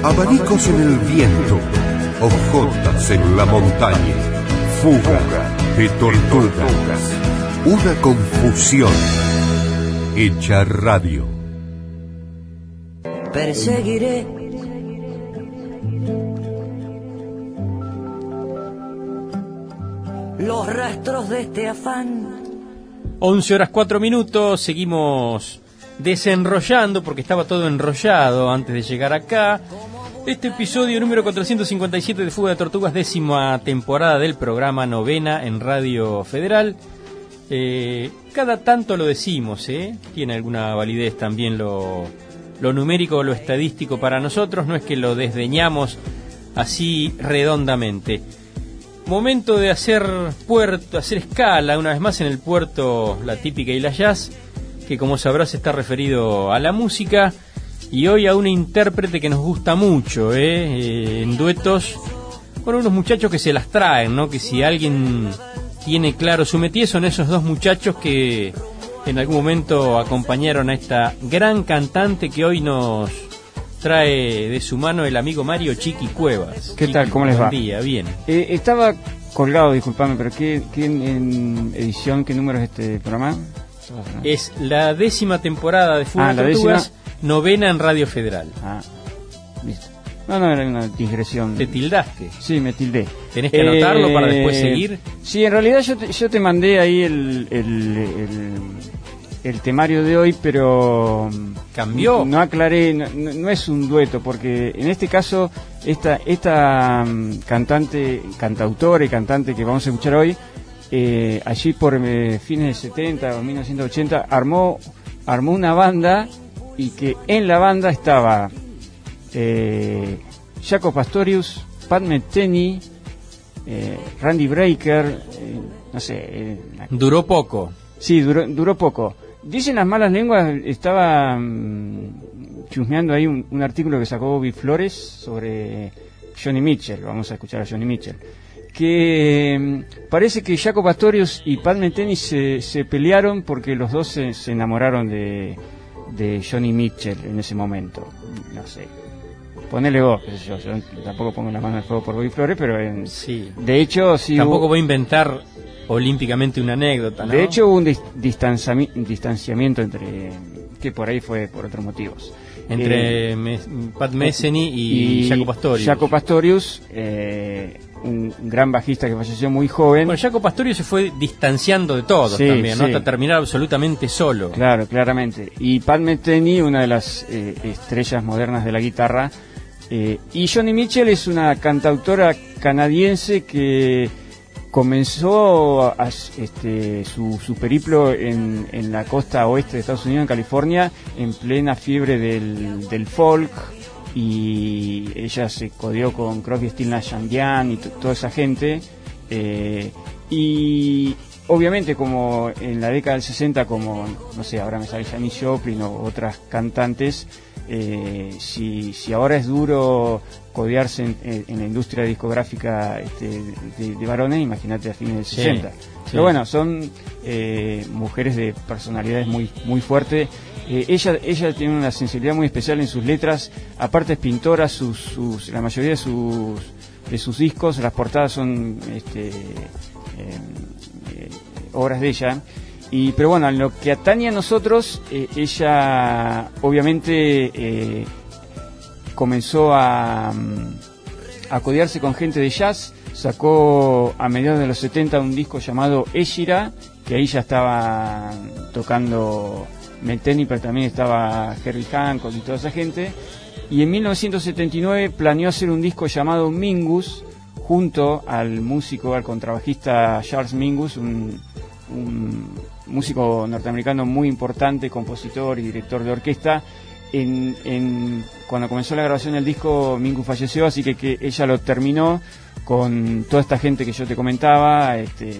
abanicos en el viento, hojotas en la montaña, fuga de tortugas, una confusión hecha radio. Perseguiré los rastros de este afán. 11:04, seguimos desenrollando, porque estaba todo enrollado antes de llegar acá. Este episodio número 457 de Fuga de Tortugas, 10ª temporada del programa, 9ª en Radio Federal. Cada tanto lo decimos, tiene alguna validez también lo numérico, lo estadístico para nosotros, no es que lo desdeñamos así redondamente. Momento de hacer escala una vez más en el puerto La Típica y la Jazz, que como sabrás está referido a la música, y hoy a una intérprete que nos gusta mucho, en duetos con unos muchachos que se las traen, ¿no? Que si alguien tiene claro su métier, son esos dos muchachos que en algún momento acompañaron a esta gran cantante que hoy nos trae de su mano el amigo Mario Chiqui Cuevas. ¿Qué tal? ¿Cómo les va? Buen día, bien. Estaba colgado, disculpame, pero ¿qué en edición, qué número es este programa? Es la 10ª temporada de Fuga de Tortugas, 9ª en Radio Federal. Listo. No, era una digresión. ¿Te tildaste? Sí, me tildé. ¿Tenés que anotarlo para después seguir? Sí, en realidad yo te mandé ahí el temario de hoy, pero cambió. No aclaré, no es un dueto, porque en este caso esta cantautora y cantante que vamos a escuchar hoy, allí por fines de 70 o 1980 armó una banda, y que en la banda estaba Jaco Pastorius, Pat Metheny, Randy Brecker, no sé. Duró poco. Sí, duró poco. Dicen las malas lenguas, estaba chusmeando ahí un artículo que sacó Bobby Flores sobre Johnny Mitchell. Vamos a escuchar a Johnny Mitchell. Que parece que Jaco Pastorius y Pat Metheny se pelearon porque los dos se enamoraron de Johnny Mitchell en ese momento. No sé. Ponele vos, qué sé yo tampoco pongo la mano en el fuego por Bobby Flores, pero sí. De hecho sí. Tampoco voy a inventar olímpicamente una anécdota, ¿no? De hecho hubo un distanciamiento entre, que por ahí fue por otros motivos, entre Pat Metheny y Jaco Pastorius. Jaco Pastorius, un gran bajista que falleció muy joven. Bueno, Jaco Pastorius se fue distanciando de todos también, ¿no? Sí. Hasta terminar absolutamente solo. Claro, claramente. Y Pat Metheny, una de las estrellas modernas de la guitarra. Y Johnny Mitchell es una cantautora canadiense que comenzó su periplo en la costa oeste de Estados Unidos, en California, en plena fiebre del folk, y ella se codeó con Crosby, Stills, Nash & Young y toda esa gente, y obviamente como en la década del 60, como no sé, ahora me sale Janis Joplin o otras cantantes, si ahora es duro codearse en la industria discográfica de varones, imagínate a fines del 60. Sí. Pero bueno, son mujeres de personalidades muy muy fuertes. Ella tiene una sensibilidad muy especial en sus letras. Aparte es pintora, la mayoría de sus discos, las portadas son obras de ella. Pero bueno, en lo que atañe a nosotros, ella obviamente comenzó a codearse con gente de jazz. Sacó a mediados de los 70 un disco llamado Égira, que ahí ya estaba tocando Metheny, pero también estaba Herbie Hancock y toda esa gente. Y en 1979 planeó hacer un disco llamado Mingus, junto al contrabajista Charles Mingus, un músico norteamericano muy importante, compositor y director de orquesta. Cuando comenzó la grabación del disco, Mingus falleció, así que ella lo terminó con toda esta gente que yo te comentaba,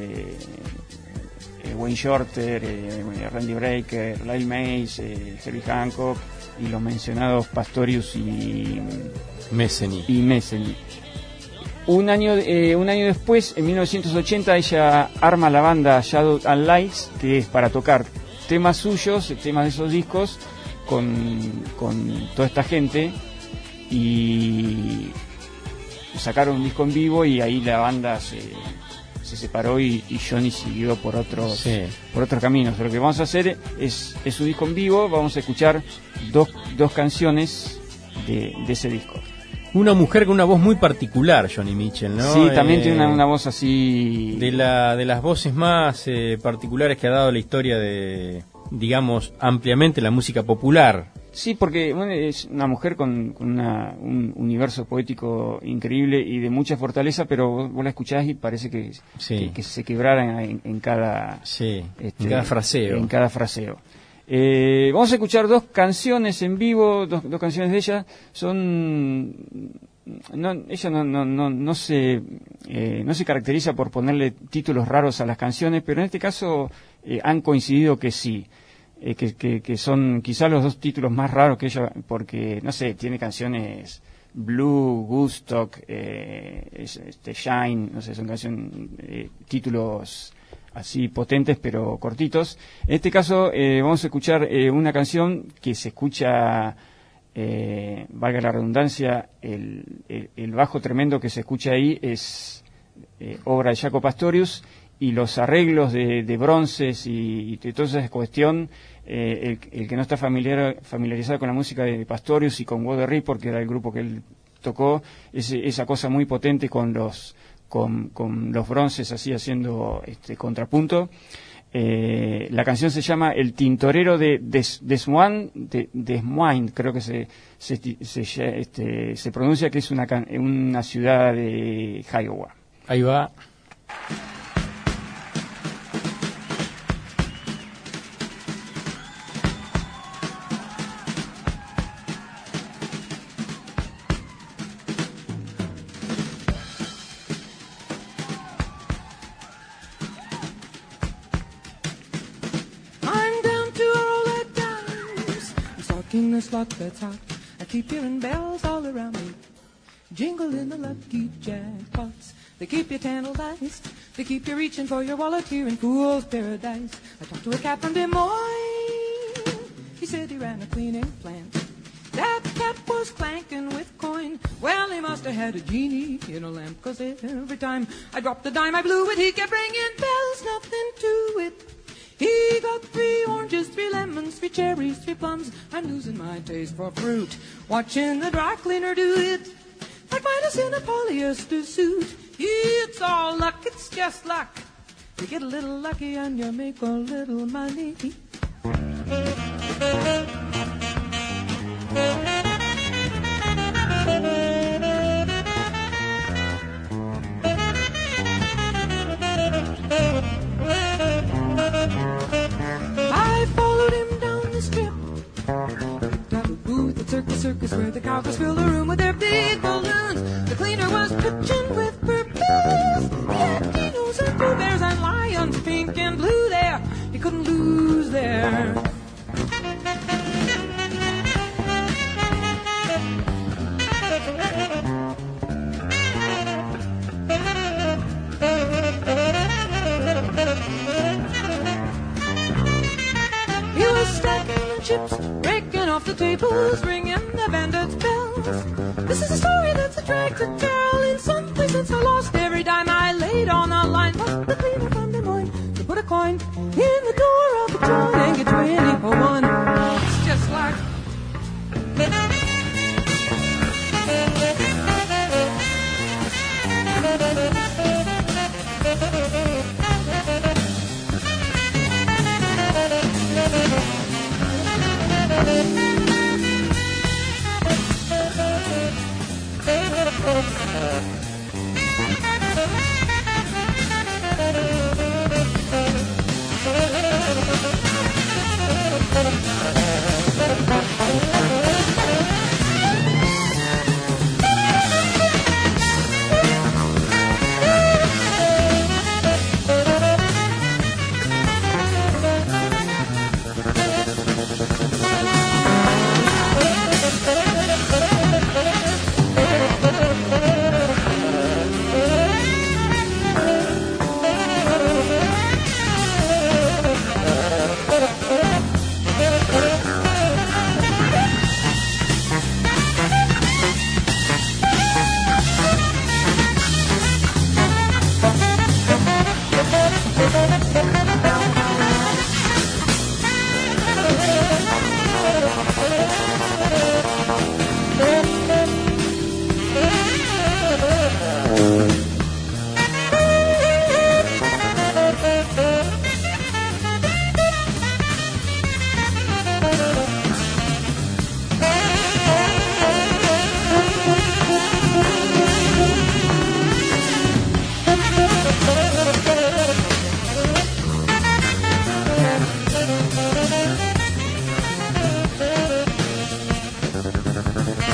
Wayne Shorter, Randy Brecker, Lyle Mays, Herbie Hancock y los mencionados Pastorius y Metheny. Un año después, en 1980, ella arma la banda Shadows and Lights, que es para tocar temas suyos, temas de esos discos, con toda esta gente. y sacaron un disco en vivo y ahí la banda se separó y Johnny siguió por otros caminos. Pero lo que vamos a hacer es un disco en vivo. Vamos a escuchar dos canciones de ese disco. Una mujer con una voz muy particular, Johnny Mitchell, ¿no? Sí, también tiene una voz así... De las voces más particulares que ha dado la historia de, digamos, ampliamente la música popular. Sí, porque bueno, es una mujer con un universo poético increíble y de mucha fortaleza, pero vos la escuchás y parece que se quebrara en cada... en cada fraseo. En cada fraseo. Vamos a escuchar dos canciones en vivo, dos canciones de ella. Ella no se caracteriza por ponerle títulos raros a las canciones, pero en este caso han coincidido que sí. Que son quizás los dos títulos más raros que ella, porque, no sé, tiene canciones Blue, Woodstock, Shine, no sé, son canciones, títulos así potentes pero cortitos. En este caso vamos a escuchar una canción que se escucha, valga la redundancia, el bajo tremendo que se escucha ahí es obra de Jaco Pastorius, y los arreglos de bronces y de toda esa cuestión, el que no está familiarizado con la música de Pastorius y con Water Report, que era el grupo que él tocó, esa cosa muy potente con los bronces así haciendo contrapunto. La canción se llama El Tintorero de Des Moines, creo que se pronuncia, que es una ciudad de Iowa. Ahí va. The slot that's hot. I keep hearing bells all around me, jingling the lucky jackpots. They keep you tantalized. They keep you reaching for your wallet here in Fool's Paradise. I talked to a cat from Des Moines. He said he ran a cleaning plant. That cat was clanking with coin. Well, he must have had a genie in a lamp, 'cause every time I dropped a dime I blew it, he kept ringing bells, nothing to it. He got 3 oranges, 3 lemons, 3 cherries, 3 plums. I'm losing my taste for fruit, watching the dry cleaner do it. Like Midas in a polyester suit. It's all luck, it's just luck. You get a little lucky and you make a little money. I followed him down the strip, picked out a booth at Circus where the cowgirls filled the room with their big balloons. The cleaner was pitching with purpose. He had dinos and Pooh Bears and lions, pink and blue there. You couldn't lose there. He was stacking chips, breaking off the tables, ringing the bandits' bells. This is a story that's a drag to tell. In some place it's so lost, every dime I laid on the line. But the cleaner from Des Moines to put a coin in the door of the joint and get 20 for one. It's just like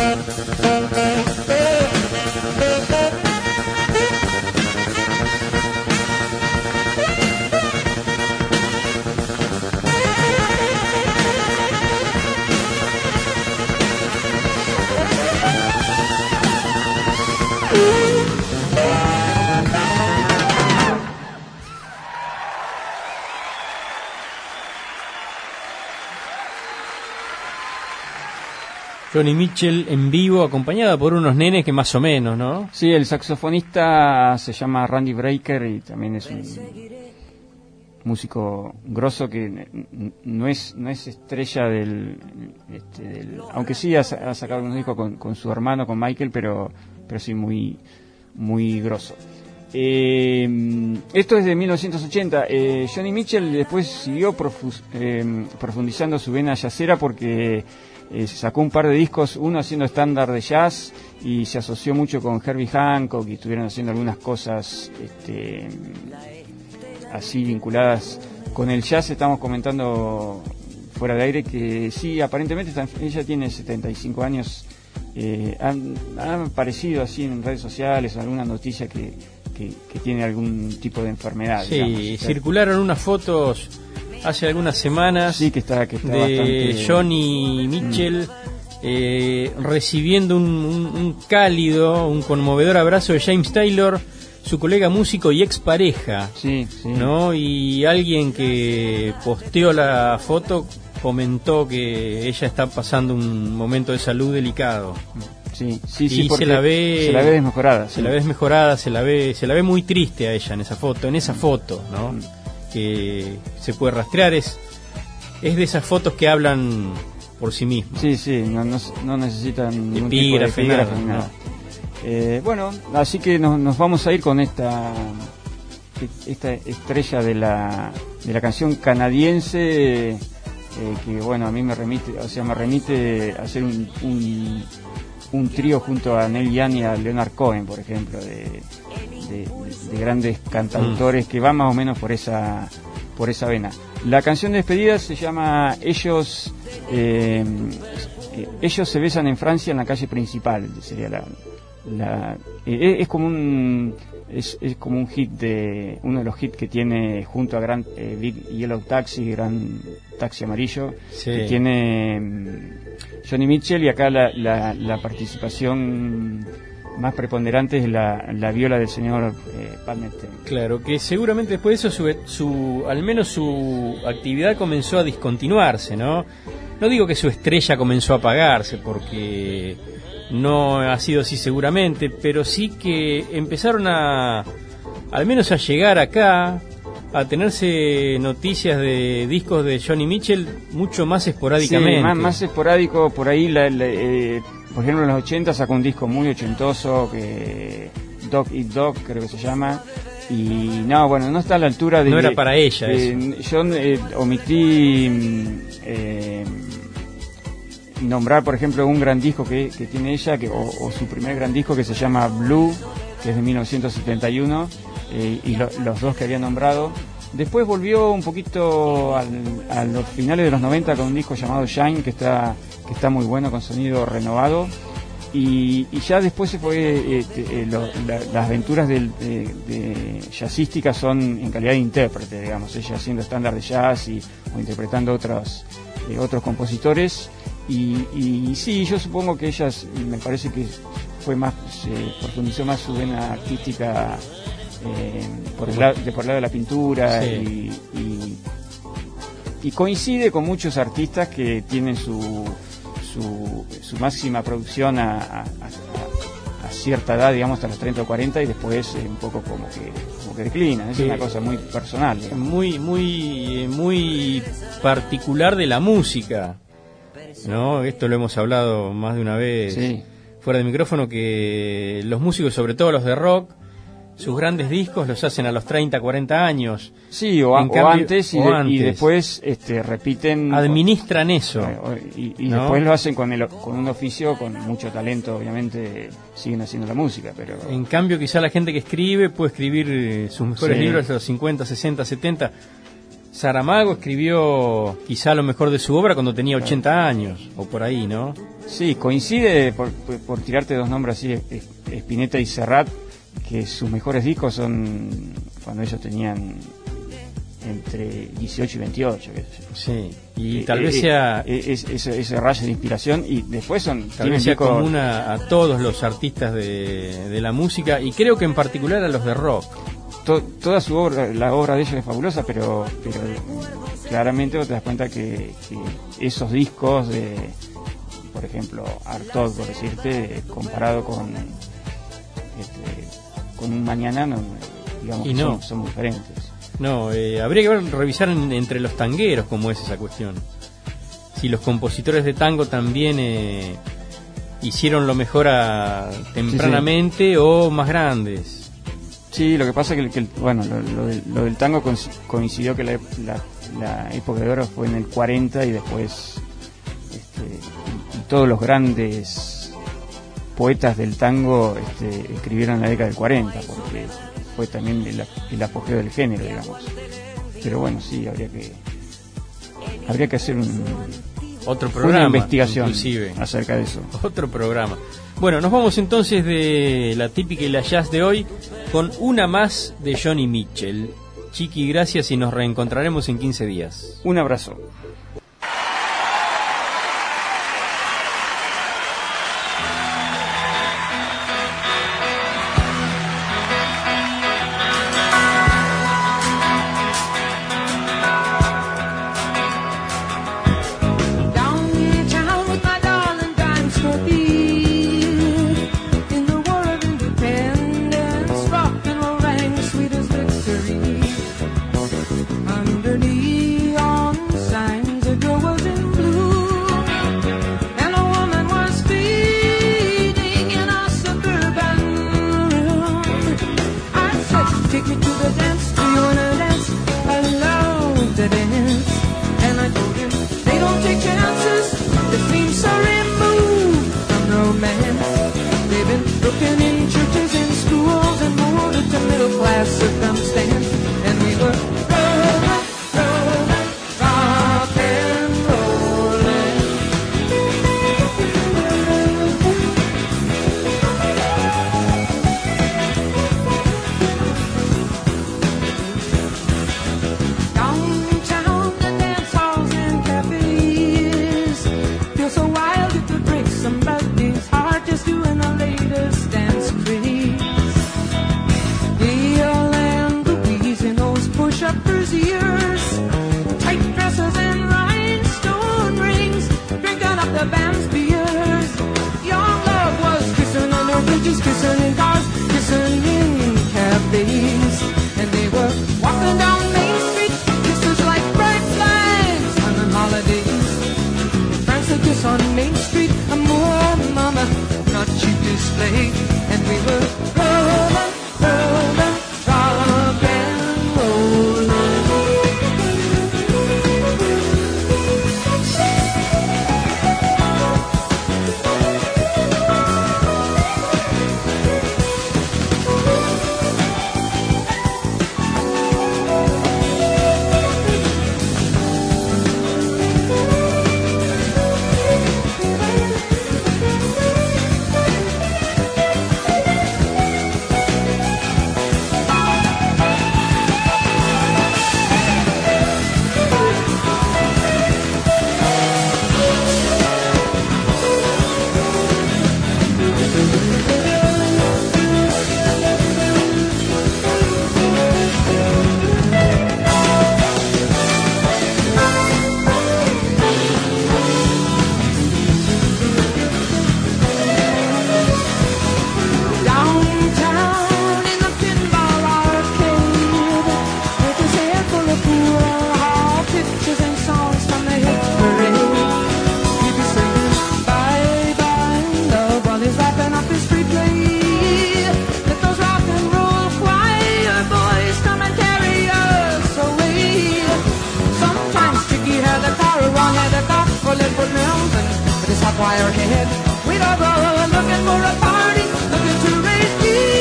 Joni Mitchell en vivo, acompañada por unos nenes que más o menos, ¿no? Sí, el saxofonista se llama Randy Brecker y también es un músico grosso que no es estrella del aunque sí ha sacado un disco con su hermano, con Michael, pero sí muy grosso. Esto es de 1980. Joni Mitchell después siguió profundizando su vena jazzera porque sacó un par de discos, uno haciendo estándar de jazz y se asoció mucho con Herbie Hancock y estuvieron haciendo algunas cosas así vinculadas con el jazz. Estamos comentando fuera de aire que sí, aparentemente ella tiene 75 años. Han aparecido así en redes sociales alguna noticia que tiene algún tipo de enfermedad. Sí, digamos. circularon unas fotos hace algunas semanas, sí, que está de bastante... Joni Mitchell recibiendo un cálido, un conmovedor abrazo de James Taylor, su colega músico y expareja, sí. ¿no? Y alguien que posteó la foto comentó que ella está pasando un momento de salud delicado. Sí, y porque se la ve desmejorada. Se la ve desmejorada, se la ve muy triste a ella en esa foto, ¿no? Que se puede rastrear, es de esas fotos que hablan por sí mismas. Sí, no necesitan ningún tipo de epígrafe ni nada. Bueno, así que nos vamos a ir con esta estrella de la canción canadiense, que bueno, a mí me remite a hacer un trío junto a Neil Young y a Leonard Cohen, por ejemplo, de grandes cantautores que van más o menos por esa vena. La canción de despedida se llama Ellos se besan en Francia en la calle principal, sería es como un hit uno de los hits que tiene junto a Big Yellow Taxi, Gran Taxi Amarillo, sí, que tiene Joni Mitchell, y acá la participación más preponderante es la viola del señor Palmerston. Claro, que seguramente después de eso al menos su actividad comenzó a discontinuarse, ¿no? No digo que su estrella comenzó a apagarse, porque no ha sido así seguramente, pero sí que empezaron al menos a llegar acá, a tenerse noticias de discos de Joni Mitchell mucho más esporádicamente. Sí, más esporádico, por ahí por ejemplo en los 80 sacó un disco muy ochentoso, que Dog Eat Dog creo que se llama, y no está a la altura de... No era para ella eso. Yo omití nombrar, por ejemplo, un gran disco que tiene ella, o su primer gran disco, que se llama Blue, que es de 1971, y los dos que había nombrado. Después volvió un poquito a los finales de los 90 con un disco llamado Shine, que está muy bueno, con sonido renovado, y ya después se fue las aventuras de jazzística son en calidad de intérprete, digamos, ella haciendo estándar de jazz o interpretando otros compositores, y sí, yo supongo que ella, me parece que fue más, profundizó más su vena artística por el lado de la pintura, sí. Y coincide con muchos artistas que tienen su máxima producción a cierta edad, digamos hasta los 30 o 40, y después un poco como que declina. Es una cosa muy personal, muy particular de la música, ¿no? Esto lo hemos hablado más de una vez, sí, fuera de micrófono, que los músicos, sobre todo los de rock, sus grandes discos los hacen a los 30, 40 años. Sí, o antes, y después repiten... Administran eso. Y ¿no? Después lo hacen con un oficio, con mucho talento, obviamente, siguen haciendo la música, pero... En cambio, quizá la gente que escribe puede escribir sus mejores libros a los 50, 60, 70. Saramago escribió quizá lo mejor de su obra cuando tenía 80 años, o por ahí, ¿no? Sí, coincide, por tirarte dos nombres así, Spinetta y Serrat, que sus mejores discos son cuando ellos tenían entre 18 y 28. Qué sé yo. Sí, y tal vez sea... ese rayo de inspiración, y después son... Tal vez sea común a todos los artistas de la música, y creo que en particular a los de rock. Toda su obra, la obra de ellos es fabulosa, pero claramente te das cuenta que esos discos de, por ejemplo, Artaud, por decirte, comparado con un Mañana, no, digamos, y no. son diferentes. No, habría que revisar entre los tangueros cómo es esa cuestión. Si los compositores de tango también hicieron lo mejor tempranamente, sí. O más grandes. Sí, lo que pasa es que bueno, lo del tango coincidió que la época de oro fue en el 40 y después y todos los grandes poetas del tango escribieron en la década del 40, porque fue también el apogeo del género, digamos. Pero bueno, sí, habría que hacer otro programa, una investigación inclusive acerca de eso. Otro programa. Bueno, nos vamos entonces de la típica y la jazz de hoy con una más de Johnny Mitchell. Chiqui, gracias y nos reencontraremos en 15 días. Un abrazo.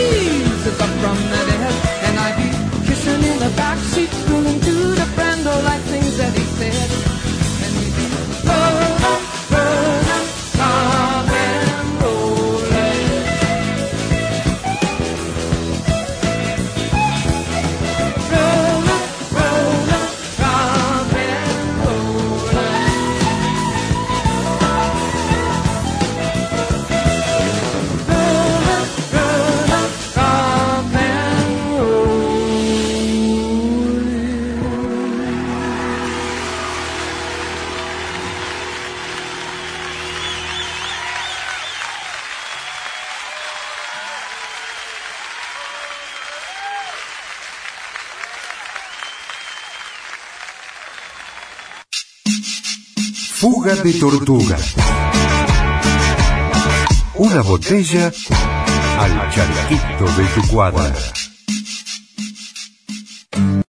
From the dead, and I'd be kissing in the backseat, spooning to the brandle. Fuga de tortuga. Una botella al charquito de tu cuadra.